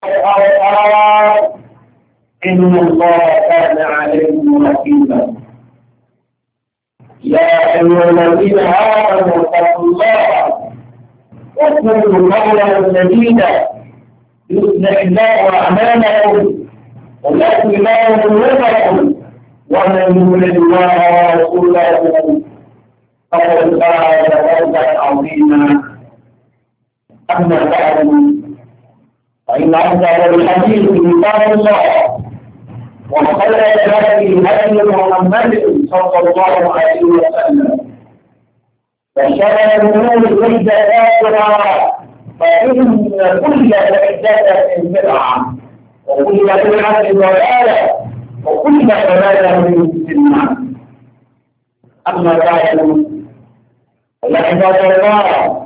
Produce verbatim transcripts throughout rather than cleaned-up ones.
الأرحام إن الله كان عليكم رقيبا يا أيها الذين آمنوا اتقوا الله وقولوا قولا سديدا يصلح لكم أعمالكم ويغفر لكم ذنوبكم ومن يطع الله ورسوله فقد فاز فوزا عظيما أما بعد فإن أفضل الحديث كتاب الله وخير الهدي هدي محمد صلى الله عليه وسلم وشر الأمور محدثاتها فإن كل محدثة بدعة وكل بدعة ضلالة وكل ضلالة في النار. أما بعد فيا عباد الله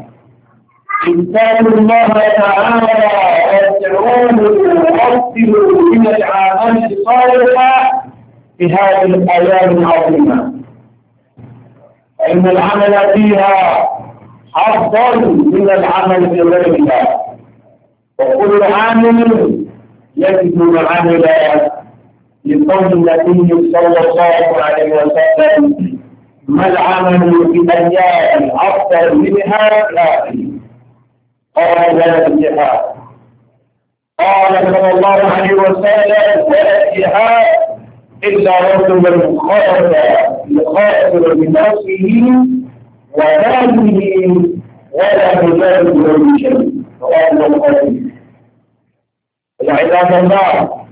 اتقوا الله تعالى وادعوه ووصلوا من الأعمال الصالحة في هذه الأيام العظيمة فإن العمل فيها أفضل من العمل في غيرها وكل عامل يجد العمل لقول النبي صلى الله عليه وسلم ما العمل في أيام أفضل منها الآخر قال الجهاد قال صلى الله عليه وسلم ولا جهاد إلا رجل خرج يخاطر بنفسه وماله ولا يجاهد بشيء رواه البخاري. يا عباد الله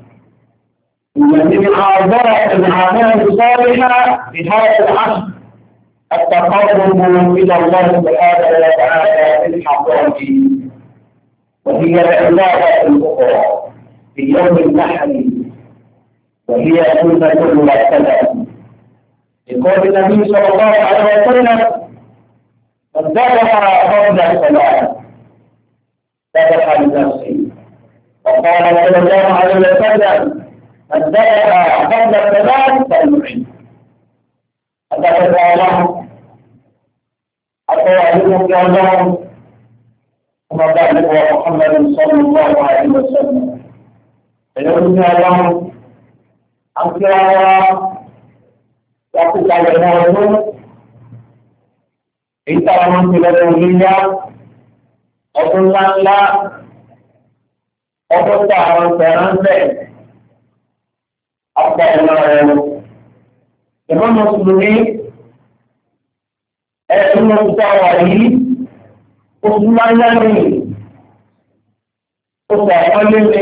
إن من أعظم الأعمال الصالحة في هذا العصر التقرب إلى الله سبحانه وتعالى بالحقائق وهي العبادة الأخرى في يوم النحر وهي سنة مرتبة لقول النبي صلى الله عليه وسلم من ذبح قبل الصلاة ذبح لنفسه وقال صلى الله عليه وسلم من ذبح قبل الصلاة فليعد أتقوا الله أتواعدكم يا الله وما بعد هو محمد صلى الله عليه وسلم فيقول يا الله أنكرا وقت على الموضوع إنت من تلقونيا أقول لا أقول تعالى فرنسا أقول الله Ìmọ̀ Mùsùlùmí ẹ̀sùn mọ̀tútà wà yìí, oṣù máa ń yára oṣù àpọ́lé ní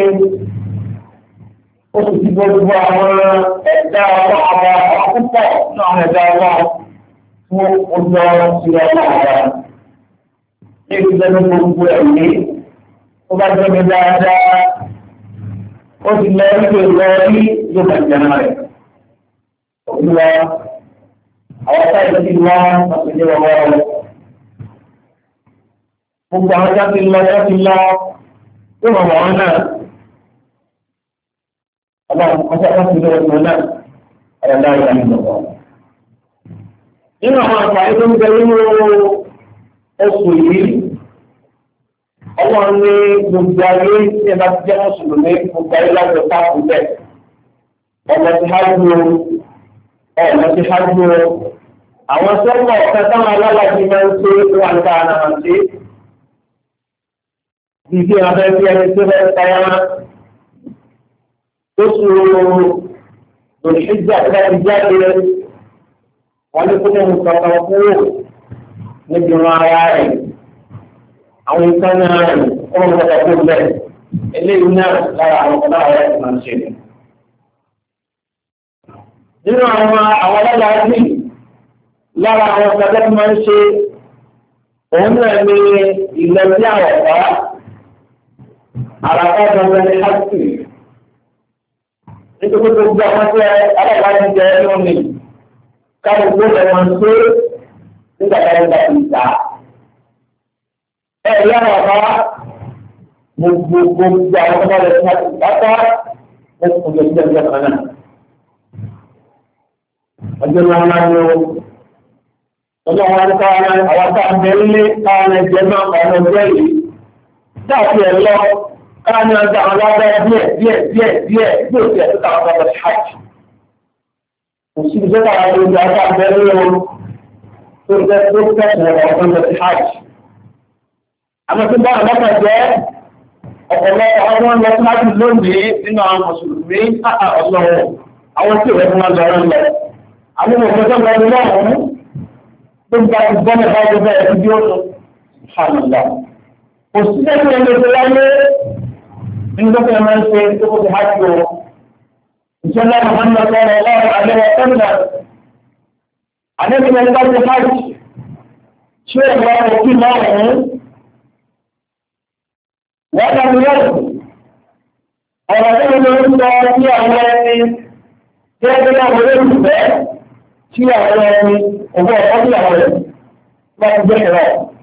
oṣù tí gbogbo àwọn ẹ̀dá ọlọ́ àwọn akúpọ̀ ní àwọn ẹ̀dá ọlọ́ fún ojú ọrọ̀ sí ọlọ́ àwọn. Ní ìgbẹ́nu gbogbo ẹ̀mí, ó bá jẹ́ mi dáadáa, ó ti lọ rí lọ rí yóò bàjẹ́ náà rẹ̀. Olúwa àwọn táyà ti lọ àti ní ọwọ́ rẹ̀. Gbogbo àwọn tá ti lọ tá ti lọ tó rọ̀ wọ́n náà. Ọlọ́run ọjọ́ kan ti lọ́wọ́ wọn náà ọ̀rọ̀ dáa ìyá nínú ọ̀rọ̀. Nínú àwọn àǹfààní tó ń bẹ nínú oṣù yìí, ọlọ́run ní gbogbo ayé tí ẹ bá ti jẹ́ mùsùlùmí gbogbo ayé láti ọ̀tá kù bẹ́ẹ̀. Ọmọ ti há dúró. Ọ̀nà ti ṣáájú àwọn sọ́kọ̀ ọ̀kan táwọn alálàájì máa ń ṣe wà ní káàná máa ṣe. Bí bí wọn fẹ́ fi ẹni tó fẹ́ táyà máa. Ó sùn lòṣìṣẹ́ àti àti jáde wọ́n ní kó lóun kankan kúrò níbi wọn ara rẹ̀. Àwọn ìkànnì rẹ̀ ó ń gbọ́dọ̀ kó bẹ́ẹ̀. Eléyìí náà lára àwọn ọ̀dọ́ àwọn ẹ̀sìn máa ń ṣe. Nínú àwọn àwọn aláàbí lára àwọn ọ̀gá tí máa ń ṣe òun náà ní ilẹ̀ tí àwọn ọ̀gá àràká gbọ̀ngàn ní áṣì. Nítorí tó gbé àwọn tí aláàbí jẹ́ ẹni omi káwọn gbọ́dọ̀ wọn ṣe nígbà tí wọ́n bá ti ta. Ẹ yára ọ̀gá gbogbo gbogbo àwọn ọmọ rẹ̀ tí wọ́n ti bàtà wọ́n kò lè ṣe ẹgbẹ́ kan náà. Ọjọ́ náà máa ń lo ọjọ́ wọn káwọn àwọn tá a bẹ nílé káwọn ẹgbẹ́ náà ọ̀nà ọjọ́ yìí dáàbí ẹ̀ lọ káàní ọjà àwọn alágbára díẹ̀ díẹ̀ díẹ̀ díẹ̀ yóò ti ẹ̀sùn táwọn ọmọ sí hajj. kò sí ibi tó bá wà lórí ọjà abẹ́rẹ́ o tó jẹ́ tó tẹ̀sán ọmọ ọmọ sí hajj. àmọ́ tó bá wọn lọ́kàn jẹ́ ọ̀pọ̀lọpọ̀ àwọn ọmọ tó hajj lónìí nínú àwọn mùsùlùmí ọ̀sọ̀rọ̀ àwọn tí ìwé fún wọn lọ rẹ̀ lọ. àwọn ọmọ tó lọ rí lọ́wọ́ tó ń bá ti gbọ́n ẹ̀fọ́ ọdún bẹ́ẹ̀ bí ó lọ. kò sí ẹgbẹ́ ẹgbẹ́ tó láyé nínú tó fẹ́ máa ń ṣe tó kó ti hajj o. ìṣẹ́lá Muhammad sọ̀rọ̀ ọlọ́run àlẹ́wọ̀ sẹ́mìnà. àlẹ́bìnrin bá ti hajj ṣé ẹ̀rọ òkú náà ń wọ́n dá mi lọ́wọ́. ọ̀rọ̀ tó ń lọ sí àwọn ẹni tí ẹgbẹ́ náà wọlé ìfẹ́ sí àwọn ẹni owó ọ̀pọ̀ sí àwọn ẹni láti gbé ẹ̀rọ.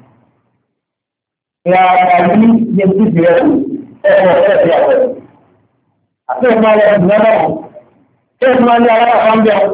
ìyá àbí yẹn ti fi ẹ̀rọ ẹ̀rọ ẹ̀rọ sí àwọn ẹni. àti ìmọ̀ ẹ̀rọ ìdílé náà ṣé ìmọ̀ ní alára kan bẹ́ẹ̀.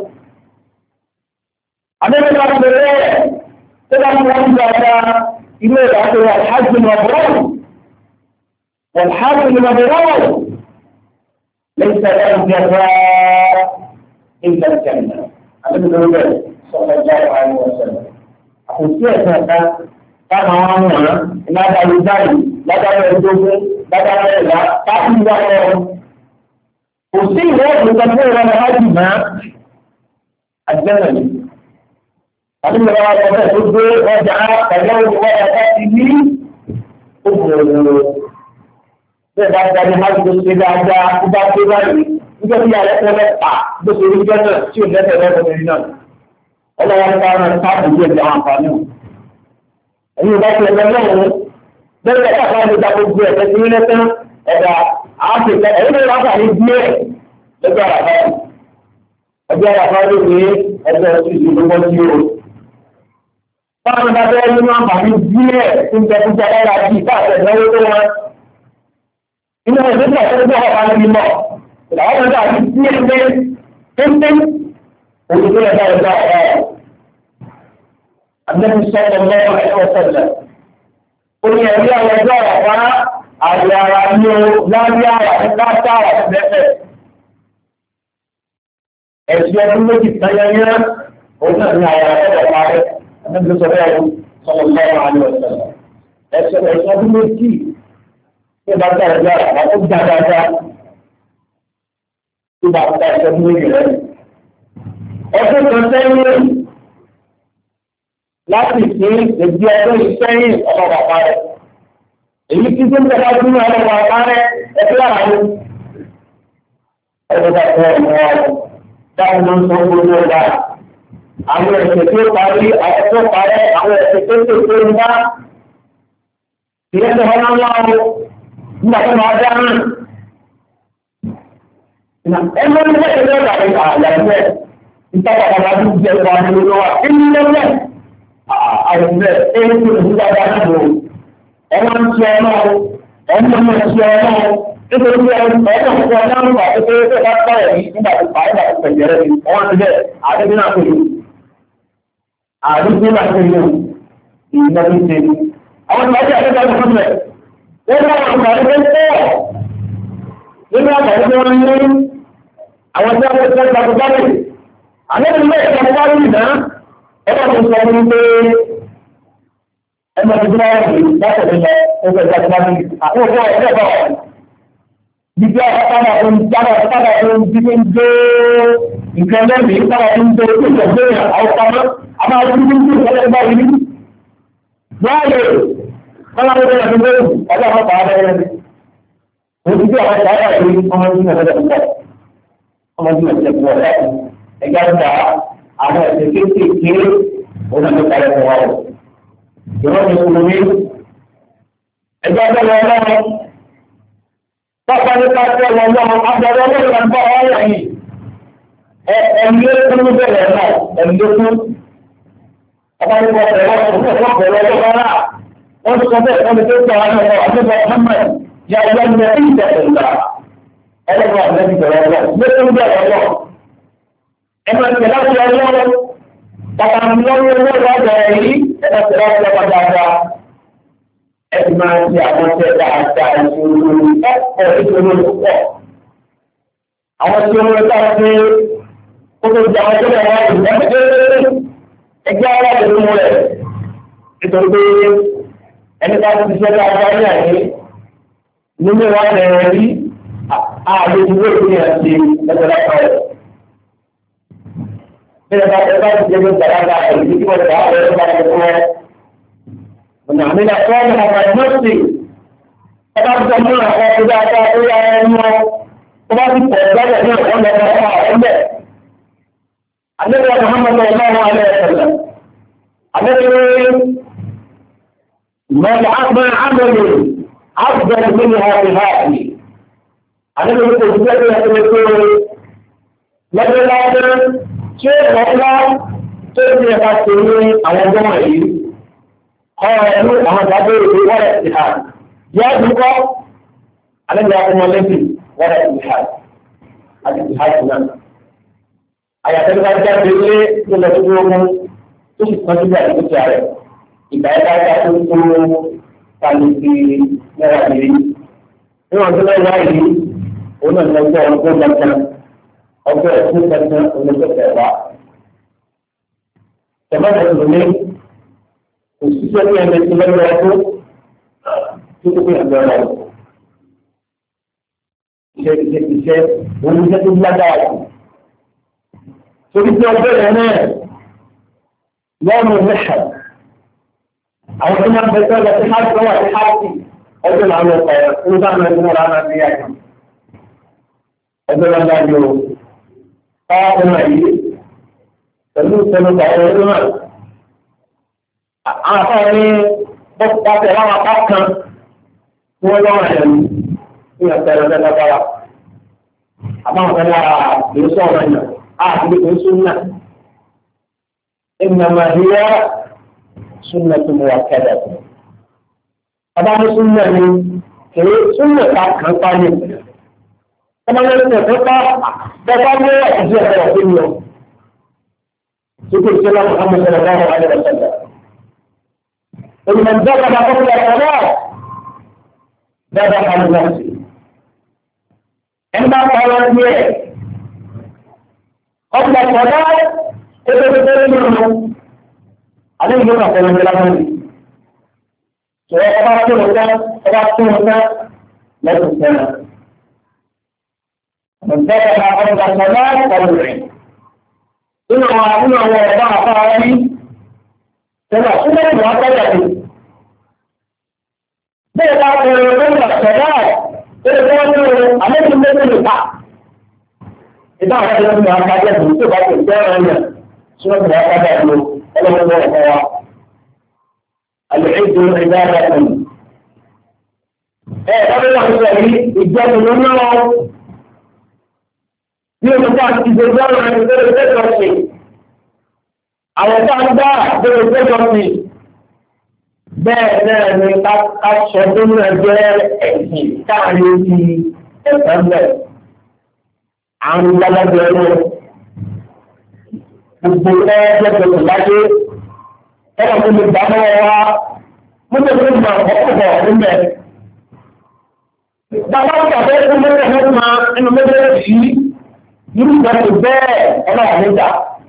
àdébí náà ti bẹ̀rẹ̀ tó bá ń wọ́n gba ọ̀dà ilé ìdájọ́ àti ìmọ̀ والحاكم المبرور ليس له جزاء إلا الجنة هذا من الرجال صلى الله عليه وسلم أقول كيف هذا كان عامنا لا دعوة ذلك لا دعوة الدوم لا دعوة لا تعطي دعوة وسيء هو يتبعه على هذه ما الجنة هذا من الرجال رجع فجاءه ويأتيه أبوه bẹ́ẹ̀ bá darí máa ń gbèsè dáadáa tó bá tó báyìí nígbà tí ààrẹ tẹ́ mẹ́ta bó ṣe rí jẹ́nà tí ò lẹ́sẹ̀ lẹ́sẹ̀ lórí náà ọlọ́wọ́ ń bá wọn káàdì díẹ̀ di àwọn àǹfààní o. ẹ̀yin ìbá ti ẹ̀fẹ́ náà wọ́n bẹ́ẹ̀ bẹ́ẹ̀ káàkiri àti ìjà gbogbo ẹ̀fẹ́ tí wọ́n lẹ́sẹ̀ ẹ̀dá àáfíìkà ẹ̀yin ló wákà ní díẹ̀ lọ́jọ́ àràfá ọjọ́ àràfá ló ní ẹgbẹ́ oṣù tó wọ́n sí o. báwọn bá bẹ́ẹ̀ nínú àǹfààní díẹ̀ tó ń tẹ́ fún jẹ́ ẹ̀rọ àti ìfáàfẹ́ ìnáwó tó wọn inú ẹgbẹ́ tí a fẹ́ gbọ́ ọ̀pá níbi mọ̀ ìlàwọ́ ọjọ́ àti tí ẹgbẹ́ tẹ́ntẹ́ òṣèlú ẹ̀dá ẹ̀dá ẹ̀ àdébí sọ́kọ̀ lọ́wọ́ ẹ̀kọ́ sẹ́lẹ̀ ó ní ẹ̀rí àwọn ẹjọ́ ọ̀pá àyè ara ní o lábí ara ní káàtà ara ní bẹ́ẹ̀ ẹ̀sùn ọdún méjì tẹ́yẹyẹ òun náà ní àwọn ẹ̀kọ́ ọ̀pá rẹ̀ àdébí sọ́kọ̀ lọ́wọ́ ẹ̀sùn ọdún méjì tó bá dá ẹgbẹ́ àgbà tó dá dáadáa tó bá dá ẹgbẹ́ tó lè rẹ̀. ọdún kan sẹ́yìn láti fi èdè ọdún ìsẹ́yìn ọmọ bàbá rẹ̀. èyí tí tó ń bẹ bá dúró ọmọ bàbá rẹ̀ ẹgbẹ́ àrùn. ọdún kan sẹ́yìn ọmọ wa dáhùn ló ń sọ gbogbo ọba. àwọn ẹ̀sẹ̀ tó parí àwọn tó parí àwọn ẹ̀sẹ̀ tó tó tó ń bá. ìyẹn tó wọn náà wá o. nígbà tó máa dáná ẹgbẹ́ ní ẹgbẹ́ ní ọ̀gá ìgbà àyàgbẹ́ ìtàkà bàbá tó jẹ́ ìgbà ní olówó ẹni lẹ́gbẹ́ àyàgbẹ́ ẹni tó ní dáadáa náà ẹwọ́n ń ṣe ọmọ ọmọ ọmọ ṣe ọmọ nítorí pé ọmọ ọmọ ọmọ ọmọ àti pé ó bá tọ́ ẹ̀mí nígbà tó fà nígbà tó pẹ̀lú rẹ̀ ọwọ́n ti bẹ̀ àdébí náà pẹ̀lú àdébí náà pẹ̀lú ìgbà tó ṣe àwọn tó bá jẹ́ àdébí náà pẹ̀lú wọ́n bá wọn kàrí pé pọ̀ nínú àkàrí tí wọ́n ní àwọn tí wọ́n tẹ́ gbàgbàgbà àlẹ́bí ilé ìgbàgbàgbà rí ìdá ẹgbẹ́ tó sọ fún pé ẹgbẹ́ tó gbà rí látọ̀lẹ́ lọ ẹgbẹ́ gbàgbàgbà rí àwọn òkú ẹgbẹ́ bọ̀ jíjẹ́ ọ̀pápá tó ń jábọ̀ ọ̀pápá tó ń jíjẹ́ ń gbé nǹkan lẹ́mìí ọ̀pápá tó ń gbé tó ń gbé àwọn ọ̀pápá àmọ́ àwọn tó ń gbé ọ̀pápá rí Kalau ada yang berbeza, ada apa ada yang berbeza apa saya ini orang ini ada apa? Orang ini ada apa? Egal ada sedikit sedikit orang itu ada apa? Jangan mengulangi. Egal ada orang tak ada kata orang ada orang yang bawa ini. Eh, enggak perlu berlama, enggak pun apa yang kita lakukan untuk berlama. wọ́n sọ bẹ́ẹ̀ wọ́n lè tó sọ àwọn ọmọ àdébọ̀ Muhammad ya ọjọ́ ní ẹ̀rí ìtẹ̀sẹ̀lá ẹlẹ́gbọ̀n àdébí bẹ̀rẹ̀ ọlọ́ lókè ń bẹ̀rẹ̀ ọlọ́ ẹ̀mọ̀ ìtẹ̀lá ti ọlọ́ pàtàkì lọ́wọ́ owó ìwádìí yìí ẹ̀mọ̀ ìtẹ̀lá ti ọba dáadáa ẹ máa ṣe àwọn ṣe dáadáa ìṣòro ẹ̀kọ́ ìṣòro púpọ̀. Àwọn tí wọ́n bá ṣe kó tó di àwọn tó lè wá ìgbẹ́ ẹgbẹ́ ara rẹ̀ mú rẹ̀ nítorí pé ẹni bá ti ṣe dáadáa ní àyè nínú wa rẹ̀ rí ààrẹ ìwé ìpínlẹ̀ àti ẹgbẹ́ lápá rẹ̀. Bí ẹ bá ẹ bá ti jẹ́ pé gbàdágbà ẹ̀rí tí wọ́n gbà á rẹ̀ bá ti fún ẹ. Ọ̀nà àmì náà fọ́ ọ̀nà ọ̀nà ìmọ̀sí. Ẹ bá ti sọ mọ́ àwọn ọkọ̀ dáadáa tó yá ẹ mọ́. Ó bá ti pọ̀ gbọ́dọ̀ ní ọ̀pọ̀ ọ̀nà ọ̀nà ọ̀nà Àlejò Muhammad sallallahu alaihi wasallam. Àlejò من عمل عمل أفضل منها بهذه. Àlejò kò sí ẹgbẹ́ ẹgbẹ́ tó lọ́jọ́ lọ́jọ́ ṣé ọ̀pọ̀ tó ní ẹ̀ka tó ní àwọn ọgbọ́n wọ̀nyí. Ọ̀rọ̀ ẹ̀rú àwọn ìdájọ́ ìwé wọ́rẹ̀ ti hà. Yá dúkọ́ àlejò akọmọlẹ́bí wọ́rẹ̀ ti hà. Àti ti hà jù náà. Àyàtọ̀ bá jáde lé tó lọ sí ogun tó sì kọjú bí àdúgbò tí a rẹ̀. Ìgbà ẹ̀ka ẹ̀ka tó tó kàlùkì náírà lè rí. Níwọ̀n tó lọ́wọ́ yìí, òun náà lọ gbọ́ ọgbọ́n gbọ́ngàn, ọgbọ́n ẹ̀kún gbọ́ngàn olóṣèlú wa. Tẹ̀mọ́tò tó ní òṣìṣẹ́ ní ẹgbẹ́ tó lọ́wọ́ ọdún tó tó kó ìgbà ọ̀rọ̀. Iṣẹ́ iṣẹ́ iṣẹ́ òun iṣẹ́ tó lágbára jù. Torí pé ọjọ́ yẹn náà lọ́rùn mẹ́ṣà. Àwọn tó máa ń bẹ sọ́dọ̀ sí háàtì lọ́wọ́ àti háàtì ọjọ́ làwọn ọkọ̀ ẹ̀ ń bá àwọn ẹgbẹ́ wọn lára sí àyà. Ọjọ́ wọn dá ní o. Káwọn ọmọ yìí pẹ̀lú ìṣẹ́nu àwọn ọdún náà. Àwọn afọ́ ní pọ́pọ́pọ́ láwọn apá kan tí wọ́n lọ́wọ́ ẹ̀ ní ìyàtọ̀ ẹ̀rọ lẹ́gbàá. Àbáwọn kan lára lè sọ̀rọ̀ yàn. آخذ سنة إنما هي سنة مؤكدة طبعا سنة هي سنة كالقانون طبعا سنة فقط طبعا لا يحزن رسوله سيدنا سيدنا محمد صلى الله عليه وسلم ومن ذكر قبل الصلاة ذبح لنفسه عندما قال قبل الصلاة تتبدل منه عليه هنا قول الكلام سواء قرأت مكان قرأت مكان لا تستمع من ذبح قبل الصلاة قبل العلم إنه إنه وضع قائم كما سنة مؤكدة بيضا قبل الصلاة تتبدل عليه مثل الحق إذا أردنا أن نحاجة بمتبع الدارة سنة مؤكدة له ولم يكن العيد عبادة إيه قبل الله الشهيد الجنة منه يوم كان في زرزان عن ذلك الشيء على تعالى ذلك الشيء بẹ́ẹ̀ ni aṣọ́dún náà jẹ́ ẹ̀sìn káàrin ti ẹ̀sánlẹ̀ àrùn gbalagbẹ̀ ẹ̀rọ gbogbo ẹgbẹ̀rún láyé ẹ̀rọ tó lè gbà mọ́ wa mọ́tò tó gbà ọ̀pọ̀ nílẹ̀. Bàbá ìgbàgbé tó mẹ́rẹ̀ mẹ́ta nínú mẹ́rẹ̀ yìí nínú ìgbàgbé bẹ́ẹ̀ ẹ̀rọ àmìjà.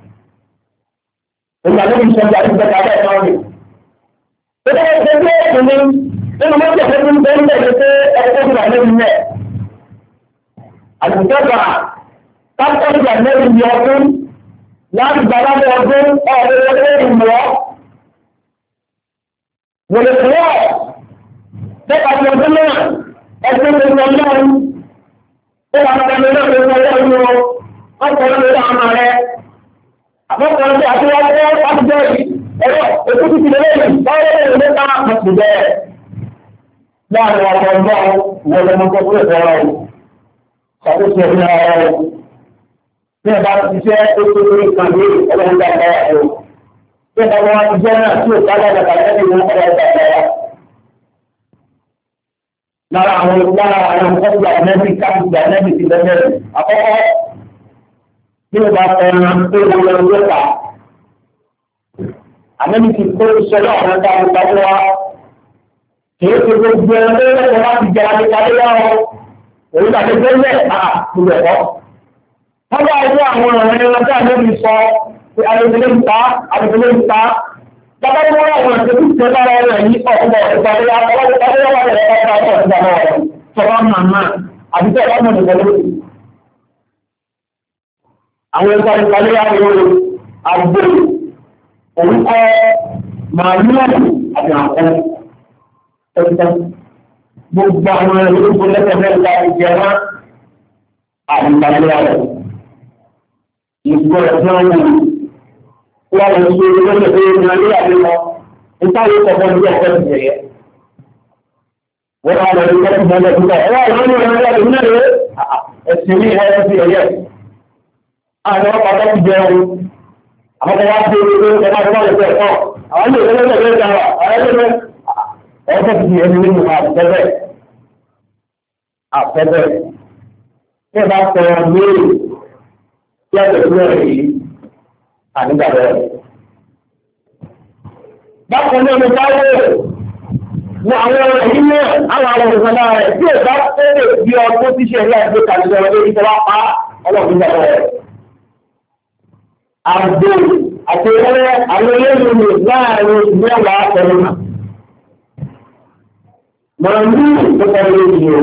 Ìgbàgbé ìṣẹ́jà ìgbàgbé abẹ́ náà rè. Bẹ́ẹ̀ ṣe bí ẹ̀sùn ní nínú mọ́tò tó ń bẹ́ẹ̀ lẹ́yìn pé ẹ̀kọ́ tó wà lẹ́yìn rẹ̀. Àlùfẹ́gbà kápẹ́ ìgbà lẹ́yìn ní ọdún láti gbàgbé ọdún ọ̀rẹ́ lẹ́yìn mọ́. Wòlé fún ọ̀ bẹ́ẹ̀ àti ọdún náà ẹgbẹ́ ìgbà lọ́rùn ó wà ní ẹgbẹ́ náà lórí ọjọ́ ìlú ọkọ̀ lórí àmà rẹ̀. Àkọ́kọ́ ọdún àti wọ́n fẹ́ wọ́n jẹ́ ẹ̀rọ ètò títí lẹ́yìn báwo lè lè ká àpò bẹ́ẹ̀. Láàrin ọ̀pọ̀ ọgbọ́n wọ́n lọ́mọ tó kúrò fọ́ọ̀rọ̀ ṣàkóso ẹ̀mí ara rẹ̀. Bí ẹ bá ti ṣe ètò lórí kan ní ọlọ́run dàgbà ẹ̀rọ. Bí ẹ bá wọn ti jẹ́ náà tí ò ká lọ́dọ̀ tàbí ẹ̀mí wọn kọ́ lọ́dọ̀ tàbí ẹ̀rọ. Lára àwọn lára àwọn ọ̀gbà nẹ́bí káàkiri nẹ́bí ti lẹ́bẹ̀rẹ̀. Àkọ́kọ́ bí o bá fẹ́ ẹran tó wọ lọ lọ́ta. Àmẹ́bí ti kó iṣẹ́ náà wọ́n dá ọgbà tó wá. kìí ṣe gbogbo ẹgbẹ́ ẹgbẹ́ láti jẹ adékadé lọ́wọ́ òun tàbí gbẹ́lẹ̀ àgbègbè ẹ̀kọ́. wọ́n bá ẹgbẹ́ àwọn ọ̀rẹ́ ẹ̀rọ tí a lè sọ pé adékadé ń ta adékadé ń ta bàbá tí wọ́n wọ́n ṣe tí ìṣẹ́ lára rẹ̀ ní ọ̀pọ̀ ìgbàlẹ̀ àwọn ẹgbẹ́ ìpàlẹ́ àwọn àgbò orúkọ màálùú àti àkọ́ ẹgbẹ́ gbogbo àwọn olóògbé lẹ́tẹ̀ẹ́ láti jẹ wọ́n àdìpàlẹ́ rẹ̀ ìgbọ́ ẹ̀fẹ́ wọn wọ́n lọ sí olóògbé ìrìnàlẹ́ àti wọn ìtàwé kọ̀ọ̀kan ní ọ̀pẹ́ ìjẹ̀yẹ wọ́n lọ sí olóògbé ìrìnàlẹ́ àti wọn ẹ̀wọ́n ìrìnàlẹ́ àti wọn ẹ̀sìn ní ẹ̀sìn ẹ̀yẹ àwọn ọ̀pọ̀ ti jẹun àwọn ọmọ wá sí orí ẹgbẹ́ ọmọ ìgbẹ́ ẹ̀kọ́ àwọn ilé ìwé lẹ́gbẹ̀ẹ́ ìgbẹ́ ìjọba àwọn ẹgbẹ́ ọjọ́ ti di ẹni nínú àtẹ́bẹ̀ àtẹ́bẹ̀ tí ẹ bá sọ̀rọ̀ lórí tí a lè fi rẹ̀ yìí àdúgbà rẹ̀. bákan náà mo bá wò ní àwọn ọ̀rọ̀ yìí náà àwọn àwọn òṣèlú náà rẹ̀ tí ẹ bá tẹ́lẹ̀ bí ọdún tí ṣe rí àgbẹ̀ kàlùkọ́ lórí ìjọba pa ọlọ́ọ̀gbìn náà rẹ̀. Àgbò àti ẹ̀rẹ́ àwọn olóòrùn láàrin mẹ́wàá pẹ̀lú náà. Màálù tó kọ̀ọ̀lù ìlú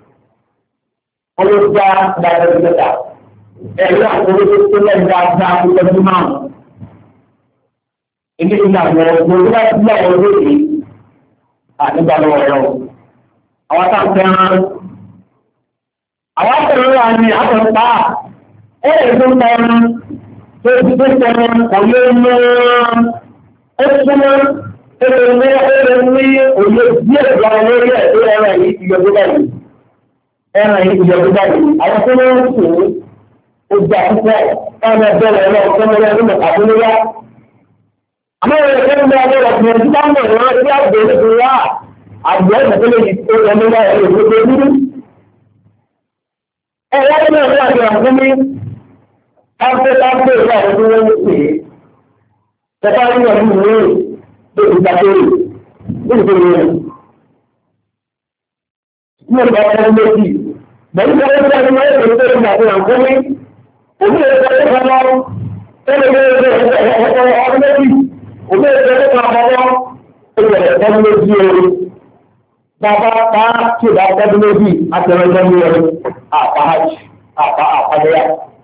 ọlọ́jà dáadáa ìjọba. Ẹ̀rọ àkọlù tó tó lẹ́yìn dáadáa ìjọba máa. Ilé ìlànà ọ̀gbọ̀n tó bá ti láwọn olóòrùn àdúgbà lọ́wọ́ ẹ̀rọ. Àwọn táǹkẹ́rán. Àwọn akẹ́rọ̀ ní àtọ̀pá ẹ̀rẹ̀ tó ń tọrọ. Tó ti tó tẹnu òye mọ́ ó súnmọ́ ẹ̀rọ ní ẹ̀rọ ní òye díẹ̀ lọ lórí ẹ̀ tó ẹ̀rọ yìí ìyọ̀dún báyìí. Ẹ̀rọ yìí ìyọ̀dún báyìí. Àwọn tó ń sùn ó gbà púpọ̀ ọmọ ẹgbẹ́ rẹ̀ lọ sọ́mọ rẹ̀ nínú àbúlé. Àmọ́ ẹ̀rọ tó ń bá ọmọ rẹ̀ fún ẹ̀jú bá ń bọ̀ wọ́n tí àgbẹ̀ ní ti wá àgbẹ̀ ẹ̀sẹ̀ tó lè tó ẹni wá ẹ̀rọ ìgbésẹ̀ dúdú. Ẹ̀rọ tó náà ní àgbẹ̀ àfúnmi káfẹ́ káfẹ́ ìwà ọdún wọn ń pè é. Tẹ́fà ní ọdún ìwé tó ti gbàgbére ní ìpínlẹ̀ rẹ̀. Mo gba ọdún méjì. Bẹ̀rù tó ń bá ní ẹgbẹ́ tó ń gbàgbé àǹkóní. Òbí rẹ̀ tó ń bá lọ. Tẹ́lẹ̀ ní ẹgbẹ́ ọdún méjì. Òbí rẹ̀ tó ń bá lọ. Ó yẹ ọdún méjì ooru. Bàbá pa tí ò bá ọdún méjì àtẹ̀rẹ̀ ọdún méjì àpáhájì àpá àpáyà.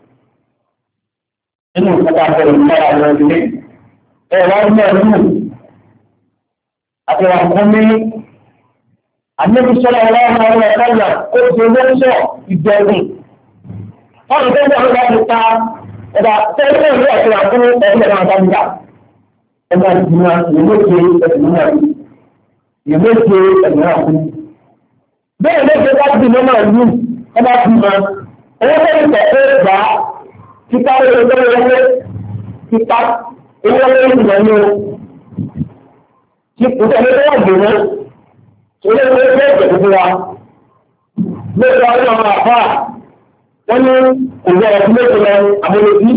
Inú ìpàdé àbẹ̀rẹ̀ ìpàdé àwọn ilé. Ẹ̀rọ ní ẹ̀rú àti àkọ́mí. Àmẹ́bíṣọ́lá ọlọ́run àwọn ẹ̀kọ́lá ó ti lọ́ṣọ́ ìbẹ̀rù. Wọ́n ti tẹ́lẹ̀ àwọn láti ta ẹ̀dà tẹ́lẹ̀ ìlú àti àkọ́mí ẹ̀rọ àwọn àdáńdà. Ẹgbẹ́ ìgbìmọ̀ ìmọ̀ṣe ẹ̀sìn náà. Ìmọ̀ṣe ẹ̀sìn náà kú. Bẹ́ẹ̀ ló ṣe bá ti mọ́mọ́ ìlú ọba ti mọ. Owó tẹ́lẹ̀ tẹ̀ gbà kíkà lórí ọjọ́ ìwọlé kíkà owó lórí ìwọlé o. Kí ìtẹ̀lé tó wà gbèrè ilé ìwé ìwé ìjẹ̀bú fún wa. Lórí ọjọ́ ọmọ àfà wọ́n ní òwò ọ̀tún méjì lọ àmúlòdì.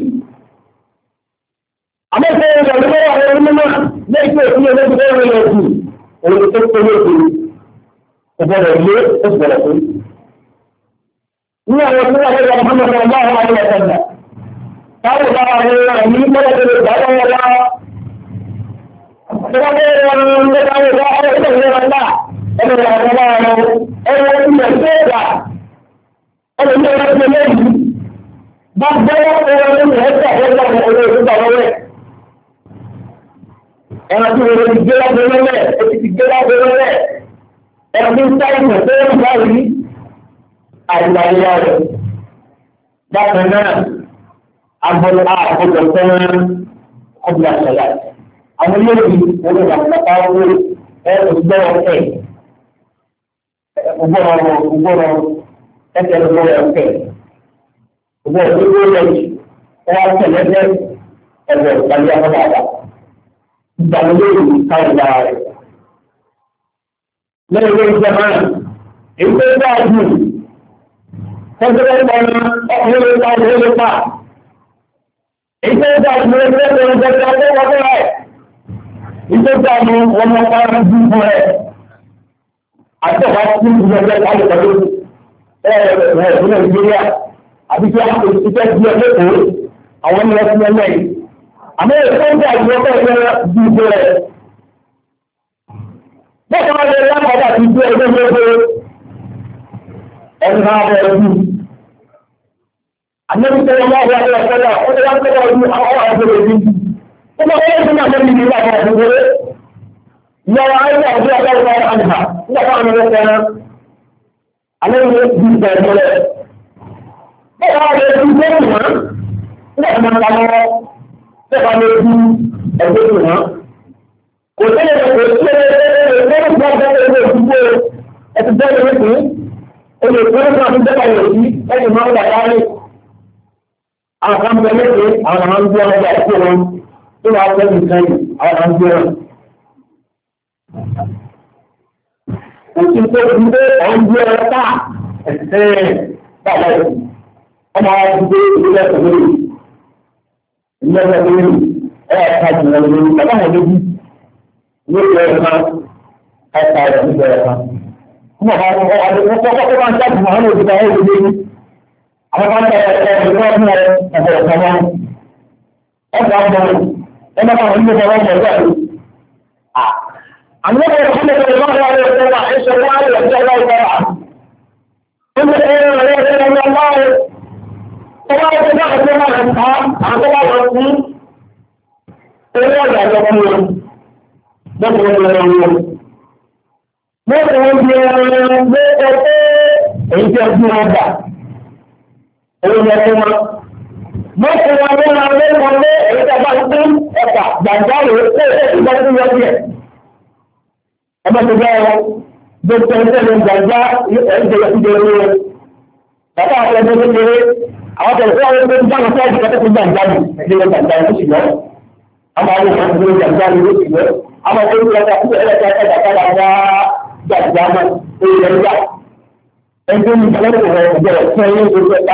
Àmọ́ ìfẹ́ ìwé ìwé ìwé àwọn onímọ̀ náà lé ìfẹ́ ìfẹ́ ìwé ìwé ìwé ìwé ìwé òun tó tó lé ìwé ìbọ̀rọ̀ ilé ó sì bọ̀rọ̀ pé. Ní àwọn tí wọ́n lọ́wọ́ ọmọ ọmọ ọmọ ọmọ ọmọ ọmọ táwọn bá wọn ní ní mọ́lẹ́dẹ̀rẹ̀ ìgbàlọ́ wọn wá. Ìwọ́n bẹ́ẹ̀ wọn ń lé káwọn ìwọ́n ọmọ ìwọ́n ìwọ́n wọn náà ẹni ìwọ́n ọmọ wọn ẹni ìwọ́n ìwọ́n ìgbà ẹni ìwọ́n ìwọ́n ìwọ́n lẹ́yìn. Bá gbọ́dọ̀ wọn ní ìwọ́n ìgbà wọn lọ́wọ́ ìwọ́n ìgbà wọn rẹ̀. Ẹran tí wọ́n ti gbé lábẹ́ lọ́lẹ̀ ó ti ti gbé lábẹ́ lọ́lẹ̀. Ẹran tí ń sáré mọ̀ pé wọ́n bá rí àìláyà rẹ̀. Bákan náà, agbọ́dọ̀ àkójọ fún ọgbà ṣẹlá. Àwọn olóògbé wọ́n lè wà pápá owó ẹ̀rọ gbọ́rọ̀ ẹ̀. Ògbọ́rọ̀ ògbọ́rọ̀ ẹ̀kẹ́ gbọ́rọ̀ ẹ̀kẹ́. Ògbọ́rọ̀ tó gbọ́rọ̀ lẹ́yìn wọ́n á tẹ̀lé ẹgbẹ́ ẹ̀rọ ìgbàlẹ́ ọmọdé àgbà. Ìgbàlódé káyọ̀ dára rẹ̀. Lẹ́yìn ilé ìjọba náà, èyí tó dáa jù Tẹ́gbẹ́rẹ́ ìpọ̀nà ọkùnrin lè pa ọkùnrin lè pa. Ìjọ́ ìjà ìgbẹ́ ìgbẹ́ ìgbẹ́ ìgbẹ́ ìgbẹ́ ìgbẹ́ ìgbẹ́ ìgbẹ́ ìjọ́ ìjà ní wọn mọ́ pa ọmọ jù fún ẹ̀. àti ọ̀gá tí ìlú ẹgbẹ́ láti pẹ̀lú ẹ̀rọ Nàìjíríà àti tí wọ́n ti ti tẹ́ di ẹgbẹ́ àwọn ní ẹgbẹ́ ẹgbẹ́ yìí. Àmọ́ èso ń bá ìwọ́n fẹ́ ẹgbẹ́ bí ìgbé rẹ̀. Bẹ́ẹ̀ máa lè lápàdà ti gbé ẹgbẹ́ gbogbo ẹni máa bẹ̀rẹ̀ bí. Àmọ́bí tẹ́lẹ̀ máa wà ní ọ̀sẹ̀lá, ó ti wá ń tẹ́lẹ̀ ọdún àwọn àwọn ọdún rẹ̀ bí. Ó máa wọ́n tún máa lẹ́yìn nígbà kan ọdún rẹ̀. Ìyàwó ayé àti ọjọ́ ìgbà àjà nígbà kan ọdún rẹ̀ fẹ́ràn. Àlẹ́yìn rẹ̀ bí ìbẹ̀rẹ̀ mọ́lẹ̀. Bẹ́ẹ̀ máa lè fi gbé ìwọ̀n nígbà kan máa lọ́wọ́. Bẹ́ẹ̀ máa lè fi ẹgbẹ́ ìwọ̀n. Kò tẹ́lẹ̀ kò tẹ́lẹ̀ lẹ́yìn ìgbà kan ọdún rẹ̀ fi gbé ẹtì bẹ́ẹ̀ lè fi olè tó ń bá nígbà yóò sí ẹni máa ń gbà láyé. Àwọn kan bẹ lẹ́sẹ̀ àwọn àwọn ń gbé ọjà ìkó wọn tó wàá fẹ́ mi sẹ́yìn àwọn àwọn ń gbé wọn. Òtún tó ti gbé ọ̀hún gbé ọ ká ẹ̀sẹ̀ bàbá yìí. Ọmọ wa ti gbé ìlú ẹ̀sẹ̀ lórí. Ìlú ẹ̀sẹ̀ lórí ẹ̀ ẹ̀ka jùlọ lórí bàbá wọn lójú. Ìlú ẹ̀ka ẹ̀ka rẹ̀ nígbà ẹ̀ka. Kuma ba ko ko ko ko ko ta mu hano da yayi da ni amma ba ta da ko mu da da kuma an ga ba ina ba wani da wani da a amma da kuma da ba da da da Aisha wa da da Allah ta'ala kuma da ya da da Allah kuma da da da kuma da ta an ga ba ku ko da da kuma da da Mọ́tò wọn di ẹran gbé ẹgbẹ́ èyí tí ọdún wọn gbà. Owó ni ẹkún wọn. Mọ́tò wọn ní wọn lé wọn lé èyí tí a bá ń pín ẹ̀ka gbàgbá rẹ̀ pé èyí tí wọ́n ti yọ díẹ̀. Ọmọ tó bá wọn gbé tẹ̀síẹ̀ ló ń gbàgbá èyí tí wọ́n ti yọ díẹ̀. Bàbá àti ẹgbẹ́ kékeré àwọn tẹ̀síẹ̀ wọn gbé dáhùn fún ẹ̀jẹ̀ kẹ́kẹ́ gbàgbá mi ẹ̀jẹ̀ wọn gbàgbá mi ló sì lọ. Àwọn àwọn ọmọ tó gbàgbá mi ló sì lọ. Àwọn tó gbàgbá Jàdìjáma èèyàn yá ẹgbẹ́ ní ìgbàlódé rẹ̀ ìjọba fún ẹyẹ ìgbésẹ̀ ẹ̀ka.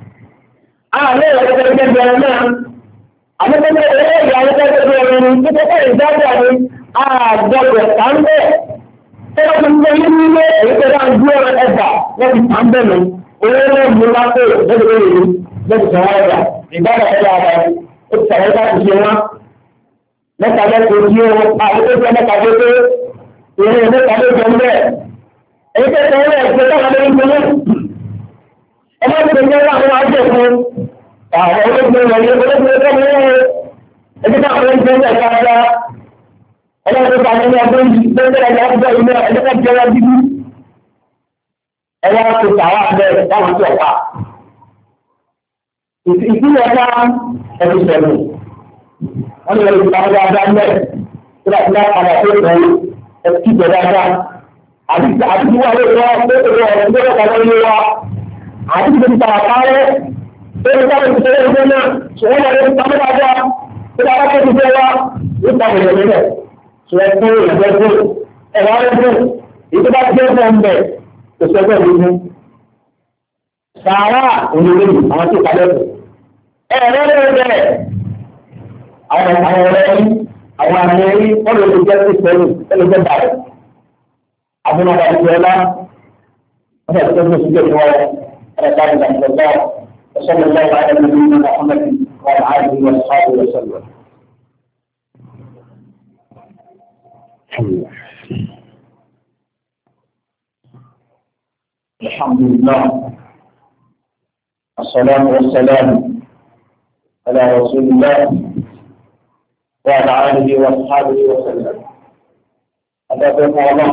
Àlẹ́ ìrẹsẹ̀ gẹ́gẹ́ náà, àmọ́ gẹ́gẹ́ ẹ̀rẹ́ ìyá ẹ̀rẹ́ gẹ́gẹ́ ní pípẹ́ ìdájà ní àgbọ̀dọ̀ sáńbẹ̀. Tẹ́lẹ̀ tó ń gbé yín nílé èyí tó dá ń gbé ọ̀rọ̀ ẹ̀dà wọ́n ti sáńbẹ̀ nù. Owó náà mú lápò lẹ́gbẹ̀ẹ́ ìlú lẹ́gbẹ̀ẹ́ sọ̀rọ̀ ẹ̀dà ìbára ẹ̀dà rẹ̀ ó ti sàrẹ́ láti ṣe wá. Mẹ́ta lẹ́kọ̀ọ́ tí ó àdókòtò mẹ́ta tó tó ìrìn ìlú tàbí ìjọmọ́ èyí tẹ́ tẹ́ ilẹ̀ ìpínlẹ̀ tàbí lórí ìpínlẹ̀ ọmọ ìpínlẹ̀ àwọn àjẹ́ fún àwọn olóògbé rẹ̀ ní olóògbé tẹ́lẹ̀ ní ẹgbẹ́ tàbí ìpínlẹ̀ káàkiri ọlọ́pẹ́ tàbí ní ọdún yìí tẹ́lẹ̀ ní ọjọ́ ilé ẹgbẹ́ jẹ́ wọ́n bíbí ẹwà tó tàwà bẹ́ẹ̀ láwọn tó ọ̀pá ìpínlẹ̀ ọ̀pá ẹbí sẹ̀lẹ̀ wọ́n lè rí ìpàdé dáadáa mẹ́ẹ̀ tó dà sí lápàdà tó tẹ̀lé ẹtí bẹ̀rẹ̀ àti àti wà lórí wa lórí wa lórí wa lórí wa àti ìdíje ta àpárẹ́ lórí wa lórí ìṣẹ̀lẹ̀ ìṣẹ̀lẹ̀ náà ṣùgbọ́n wà lórí ìpamọ́ dáadáa tó bá wá kéde fẹ́ wa ló ta bẹ̀rẹ̀ nílẹ̀ ṣùgbọ́n tó ìgbẹ́ tó ẹ̀rọ rẹ̀ tó èyí bá jẹ́ fún ọmọ ẹ̀ kò sẹ́gbẹ́ mi fún. Sàárà òyìnbó àwọn tó kalẹ̀ fún. Ẹ̀rọ rẹ̀ bẹ̀rẹ̀ àwọn àwọn ọ̀rẹ́ yìí àwọn àmì ẹ̀rí wọ́n lè jẹ́ sí pẹ̀lú ẹlẹ́ jẹ́ bàrẹ̀. Àbúrò àti ìjọba wọ́n yà tó ń sọ ìjọba ẹ̀rọ káàdì àti ìjọba وصلى الله على نبينا محمد وعلى آله وصحبه وسلم. الحمد لله الصلاة والسلام على رسول الله وعلى آله وأصحابه وسلم. هذا بيت الله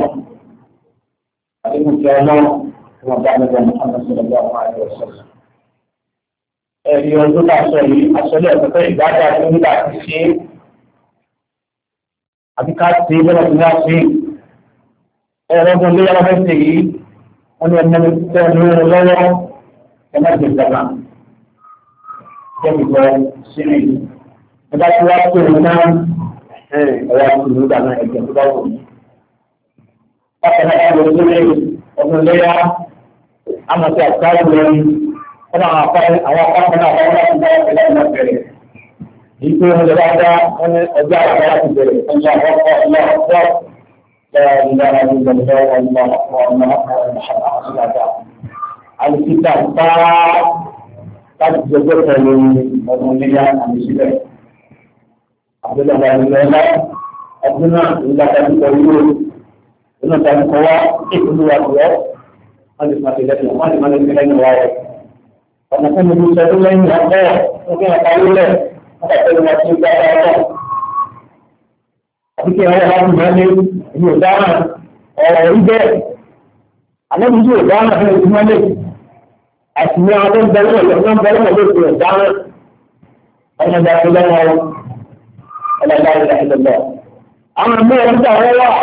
عليكم يا الله وبعد محمد صلى الله عليه وسلم. ẹ̀rí ọdún láṣọ yìí aṣọlẹ̀ ọ̀pẹ̀pẹ̀ ìdájà tó ní láti ṣe àti ká ṣe lọ́wọ́ tí wọ́n ṣe ẹ̀rọ ọdún lé yàrá fẹ́ yìí wọ́n ní ẹni tẹ́ ní ọ̀rọ̀ lọ́wọ́ ẹ̀má ti gbàgbà jẹ́ ìgbọ́ sínú yìí. Ẹgbẹ́ tí wọ́n tó ní náà ẹ̀rọ ọdún ló dáná ẹ̀jẹ̀ tó bá wù mí. Bákan náà ẹ̀rọ ọdún lé ọdún lé yá àmọ̀ sí àtúntà lórí ọ̀nà àwọn afárẹ́ àwọn afárẹ́ náà wọ́n láti bá ẹ̀rọ ìlànà bẹ̀rẹ̀. Èyí tó ń lọ dáadáa wọ́n ní ọjọ́ àwọn láti bẹ̀rẹ̀ ọjọ́ àwọn ọkọ̀ ọjọ́ ọkọ̀ لا إله إلا الله الله أكبر الله أكبر محمد رسول الله الكتاب قد جبت للمؤمنين المسلمين عبد الله بن الله أبنا إلا كان يقول إن كان هو ابن الله هذا ما تقول ما ما نقول هو فنحن نقول لهم هذا ممكن أقول له هذا ما تقول Àbíkẹ́ ọ̀rọ̀ láti máa lé ìlú ọ̀daràn ọ̀rọ̀ orí bẹ́ẹ̀. Àlẹ́bí ìlú ọ̀daràn fún ojú mọ́lẹ̀. Àti ní àwọn tó ń bẹ̀rẹ̀ ọ̀lọ́ tó ń bẹ̀rẹ̀ ọ̀lọ́ ìlú ọ̀daràn. Ọmọ ìgbà tó lọ́wọ́ ọlọ́dà ìlà ìlọ́lọ́. Àwọn ọmọ ẹ̀rọ tó àwọn wà.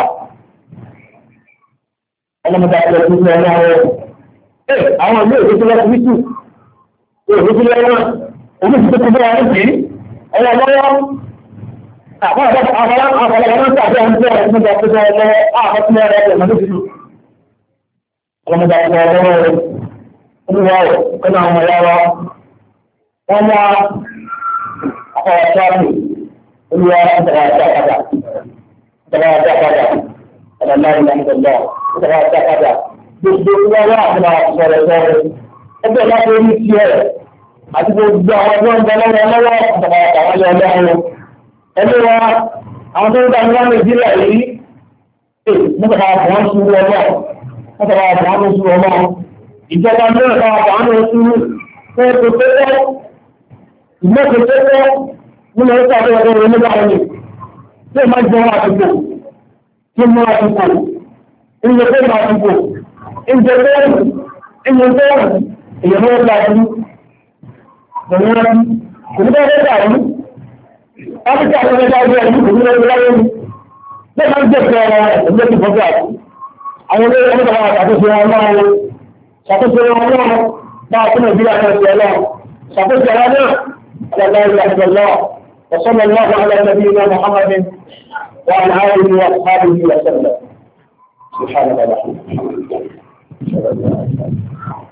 Ọmọ ìgbà tó lọ́wọ́ tó lọ́wọ́. Ẹ àwọn ilé ìwé tó lọ́wọ́ fi tù. Ìwé tó lọ́wọ́. Omi ti tó tó bẹ́ẹ̀ ọ̀rọ̀ sí. Ọmọ lọ́wọ́. Àwọn ọ̀dọ́ àwọn àwọn ọ̀dọ́ tàbí àwọn ọ̀dọ́ ọ̀dọ́ ọ̀dọ́ ọ̀dọ́ àwọn ọ̀dọ́ ọ̀dọ́ ọ̀dọ́ ọlọ́mọdé àti ọ̀dọ́ olúwa ọ̀ kọ́nà àwọn ọ̀yá wa wọ́n mú àwọn ọ̀ṣọ́ àti olúwa ìtàwà àti àkàdà ìtàwà àti àkàdà ọ̀dọ̀ láì láì lọ́lọ́ ìtàwà àti àkàdà gbogbo olúwa wà àti àwọn ọ̀ṣọ́rẹ̀ sọ́rẹ̀ ẹgbẹ́ láti orí ti ẹ̀ àti gbogbo àwọn ọjọ́ ń bẹ lọ́wọ́ lọ́wọ́ ìtàwà àtàwọn ọlọ́run ẹni wa àwọn tó ń dá níwájú ìdílé yìí ẹ mọ́tàbà àwọn sùúrù ọmọ mọ́tàbà àwọn sùúrù ọmọ ìjọba náà bá àwọn sùúrù fún ètò pépé ìmọ̀tò pépé nínú ẹ̀ka tó yẹ kó wọlé báwọn ni tí máa jẹun àtúntò tí mú àtúntò ìjọ tó máa àtúntò ìjọ tó ìjọ tó èèyàn mọ́ ọ̀gá àtúntò kò ní bá wọ́n dàrú. Áfíríkà ló ń bá ọjọ́ ìlú kò ní lọ́wọ́ láyé ní. Bẹ́ẹ̀ máa ń jẹ́ ìfẹ́ ọ̀rọ̀ ẹ̀gbẹ́ ti fọ́gbà. Àwọn olóyè ọmọ ìjọba ṣàkóso wọn náà wọ. Ṣàkóso wọn náà máa tún Nàìjíríà náà ṣe ọlọ́. Ṣàkóso wọn náà ọlọ́lá ìlú àti ọlọ́. وصلى الله على نبينا محمد وعلى آله وأصحابه وسلم. سبحانك اللهم وبحمدك.